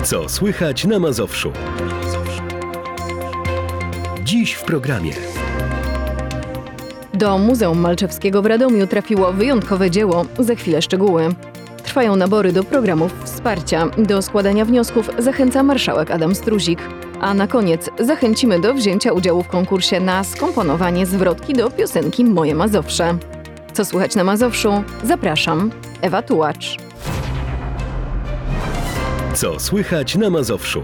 Co słychać na Mazowszu? Dziś w programie. Do Muzeum Malczewskiego w Radomiu trafiło wyjątkowe dzieło. Za chwilę szczegóły. Trwają nabory do programów wsparcia. Do składania wniosków zachęca marszałek Adam Struzik. A na koniec zachęcimy do wzięcia udziału w konkursie na skomponowanie zwrotki do piosenki Moje Mazowsze. Co słychać na Mazowszu? Zapraszam, Ewa Tułacz. Co słychać na Mazowszu?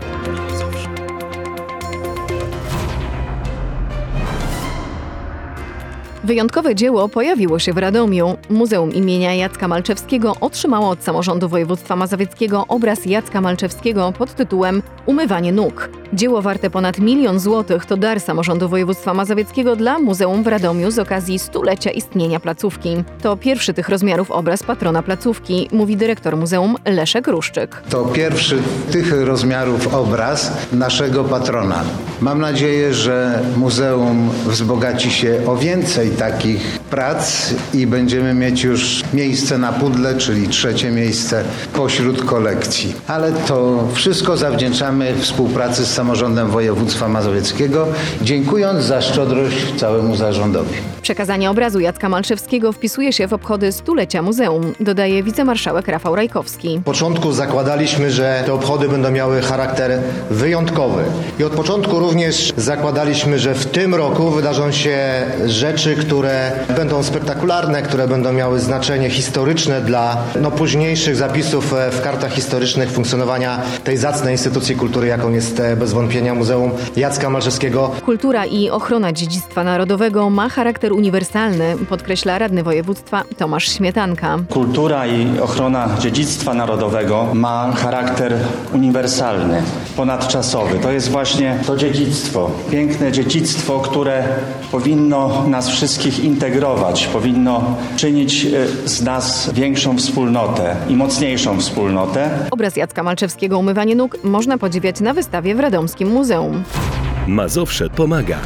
Wyjątkowe dzieło pojawiło się w Radomiu. Muzeum imienia Jacka Malczewskiego otrzymało od samorządu województwa mazowieckiego obraz Jacka Malczewskiego pod tytułem Umywanie nóg. Dzieło warte ponad 1 000 000 złotych to dar samorządu województwa mazowieckiego dla muzeum w Radomiu z okazji 100-lecia istnienia placówki. To pierwszy tych rozmiarów obraz patrona placówki, mówi dyrektor muzeum Leszek Ruszczyk. To pierwszy tych rozmiarów obraz naszego patrona. Mam nadzieję, że muzeum wzbogaci się o więcej takich prac i będziemy mieć już miejsce na pudle, czyli 3. miejsce pośród kolekcji. Ale to wszystko zawdzięczamy współpracy z samorządem województwa mazowieckiego, dziękując za szczodrość całemu zarządowi. Przekazanie obrazu Jacka Malczewskiego wpisuje się w obchody 100-lecia muzeum, dodaje wicemarszałek Rafał Rajkowski. W początku zakładaliśmy, że te obchody będą miały charakter wyjątkowy. I od początku również zakładaliśmy, że w tym roku wydarzą się rzeczy, które będą spektakularne, które będą miały znaczenie historyczne dla późniejszych zapisów w kartach historycznych funkcjonowania tej zacnej instytucji kultury, jaką jest bez wątpienia Muzeum Jacka Malczewskiego. Kultura i ochrona dziedzictwa narodowego ma charakter uniwersalny, podkreśla radny województwa Tomasz Śmietanka. Kultura i ochrona dziedzictwa narodowego ma charakter uniwersalny, ponadczasowy. To jest właśnie to dziedzictwo, piękne dziedzictwo, które powinno nas wszystkich integrować, powinno czynić z nas większą wspólnotę i mocniejszą wspólnotę. Obraz Jacka Malczewskiego Umywanie nóg można podziwiać na wystawie w Radomskim Muzeum. Mazowsze pomaga.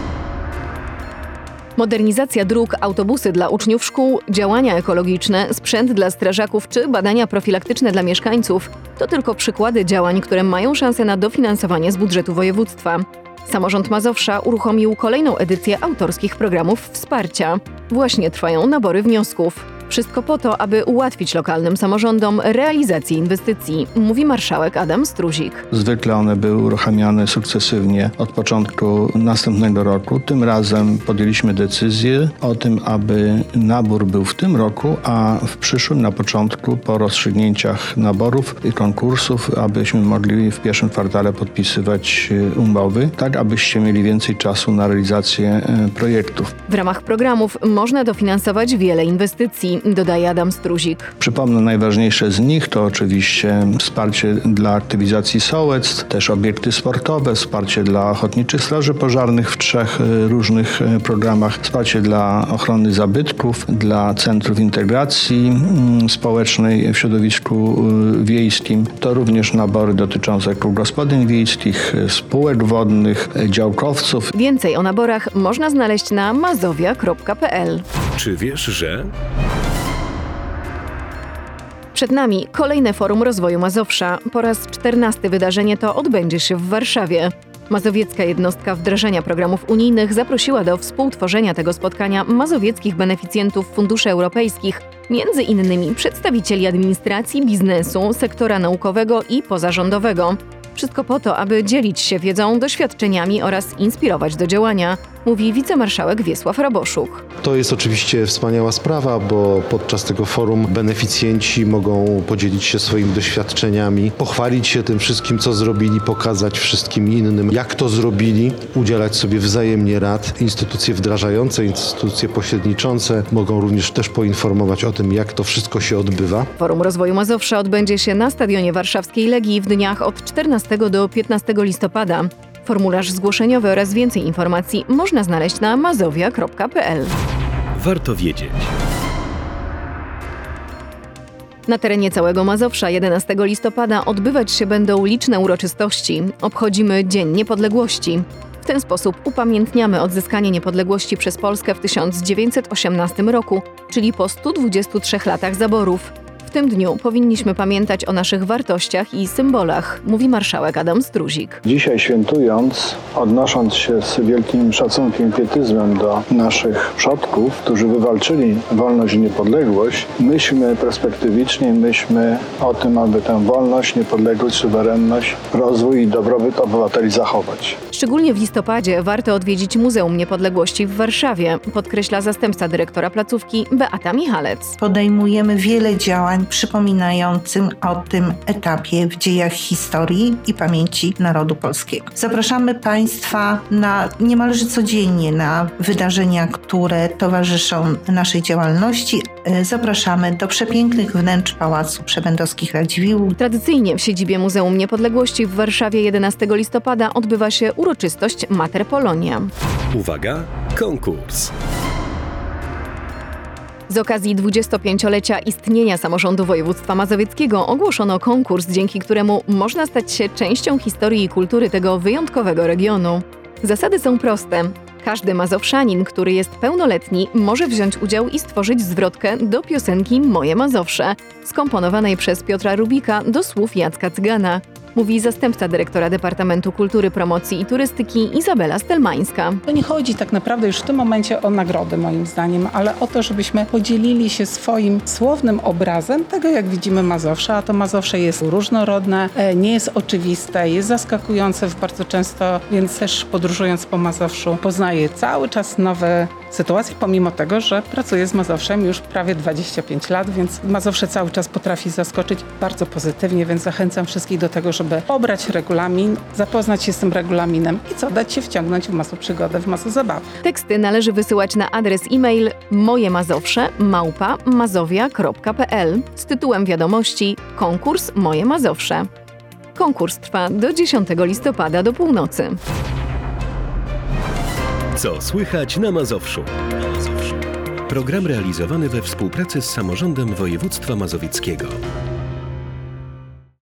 Modernizacja dróg, autobusy dla uczniów szkół, działania ekologiczne, sprzęt dla strażaków czy badania profilaktyczne dla mieszkańców to tylko przykłady działań, które mają szansę na dofinansowanie z budżetu województwa. Samorząd Mazowsza uruchomił kolejną edycję autorskich programów wsparcia. Właśnie trwają nabory wniosków. Wszystko po to, aby ułatwić lokalnym samorządom realizację inwestycji, mówi marszałek Adam Struzik. Zwykle one były uruchamiane sukcesywnie od początku następnego roku. Tym razem podjęliśmy decyzję o tym, aby nabór był w tym roku, a w przyszłym na początku po rozstrzygnięciach naborów i konkursów, abyśmy mogli w pierwszym kwartale podpisywać umowy, tak abyście mieli więcej czasu na realizację projektów. W ramach programów można dofinansować wiele inwestycji, dodaje Adam Struzik. Przypomnę, najważniejsze z nich to oczywiście wsparcie dla aktywizacji sołectw, też obiekty sportowe, wsparcie dla ochotniczych straży pożarnych w 3 różnych programach, wsparcie dla ochrony zabytków, dla centrów integracji społecznej w środowisku wiejskim. To również nabory dotyczące kół gospodyń wiejskich, spółek wodnych, działkowców. Więcej o naborach można znaleźć na mazowia.pl. Czy wiesz, że... Przed nami kolejne Forum Rozwoju Mazowsza. Po raz 14 wydarzenie to odbędzie się w Warszawie. Mazowiecka jednostka wdrażania programów unijnych zaprosiła do współtworzenia tego spotkania mazowieckich beneficjentów funduszy europejskich, między innymi przedstawicieli administracji, biznesu, sektora naukowego i pozarządowego. Wszystko po to, aby dzielić się wiedzą, doświadczeniami oraz inspirować do działania, mówi wicemarszałek Wiesław Raboszuk. To jest oczywiście wspaniała sprawa, bo podczas tego forum beneficjenci mogą podzielić się swoimi doświadczeniami, pochwalić się tym wszystkim, co zrobili, pokazać wszystkim innym, jak to zrobili, udzielać sobie wzajemnie rad. Instytucje wdrażające, instytucje pośredniczące mogą również też poinformować o tym, jak to wszystko się odbywa. Forum Rozwoju Mazowsza odbędzie się na Stadionie Warszawskiej Legii w dniach od 14 do 15 listopada. Formularz zgłoszeniowy oraz więcej informacji można znaleźć na mazowia.pl. Warto wiedzieć. Na terenie całego Mazowsza 11 listopada odbywać się będą liczne uroczystości. Obchodzimy Dzień Niepodległości. W ten sposób upamiętniamy odzyskanie niepodległości przez Polskę w 1918 roku, czyli po 123 latach zaborów. W tym dniu powinniśmy pamiętać o naszych wartościach i symbolach, mówi marszałek Adam Struzik. Dzisiaj świętując, odnosząc się z wielkim szacunkiem i pietyzmem do naszych przodków, którzy wywalczyli wolność i niepodległość, myślmy perspektywicznie, myślmy o tym, aby tę wolność, niepodległość, suwerenność, rozwój i dobrobyt obywateli zachować. Szczególnie w listopadzie warto odwiedzić Muzeum Niepodległości w Warszawie, podkreśla zastępca dyrektora placówki Beata Michalec. Podejmujemy wiele działań przypominającym o tym etapie w dziejach historii i pamięci narodu polskiego. Zapraszamy Państwa niemalże codziennie na wydarzenia, które towarzyszą naszej działalności. Zapraszamy do przepięknych wnętrz Pałacu Przebędowskich Radziwiłłów. Tradycyjnie w siedzibie Muzeum Niepodległości w Warszawie 11 listopada odbywa się uroczystość Mater Polonia. Uwaga, konkurs. Z okazji 25-lecia istnienia samorządu województwa mazowieckiego ogłoszono konkurs, dzięki któremu można stać się częścią historii i kultury tego wyjątkowego regionu. Zasady są proste. Każdy mazowszanin, który jest pełnoletni, może wziąć udział i stworzyć zwrotkę do piosenki Moje Mazowsze, skomponowanej przez Piotra Rubika do słów Jacka Cygana. Mówi zastępca dyrektora Departamentu Kultury, Promocji i Turystyki Izabela Stelmańska. To nie chodzi tak naprawdę już w tym momencie o nagrody moim zdaniem, ale o to, żebyśmy podzielili się swoim słownym obrazem tego, jak widzimy Mazowsze, a to Mazowsze jest różnorodne, nie jest oczywiste, jest zaskakujące bardzo często, więc też podróżując po Mazowszu poznaję cały czas nowe sytuacje, pomimo tego, że pracuję z Mazowszem już prawie 25 lat, więc Mazowsze cały czas potrafi zaskoczyć bardzo pozytywnie, więc zachęcam wszystkich do tego, żeby pobrać regulamin, zapoznać się z tym regulaminem i dać się wciągnąć w masę przygodę, w masę zabawy. Teksty należy wysyłać na adres e-mail mojemazowsze@mazowia.pl z tytułem wiadomości Konkurs Moje Mazowsze. Konkurs trwa do 10 listopada do północy. Co słychać na Mazowszu? Program realizowany we współpracy z samorządem województwa mazowieckiego.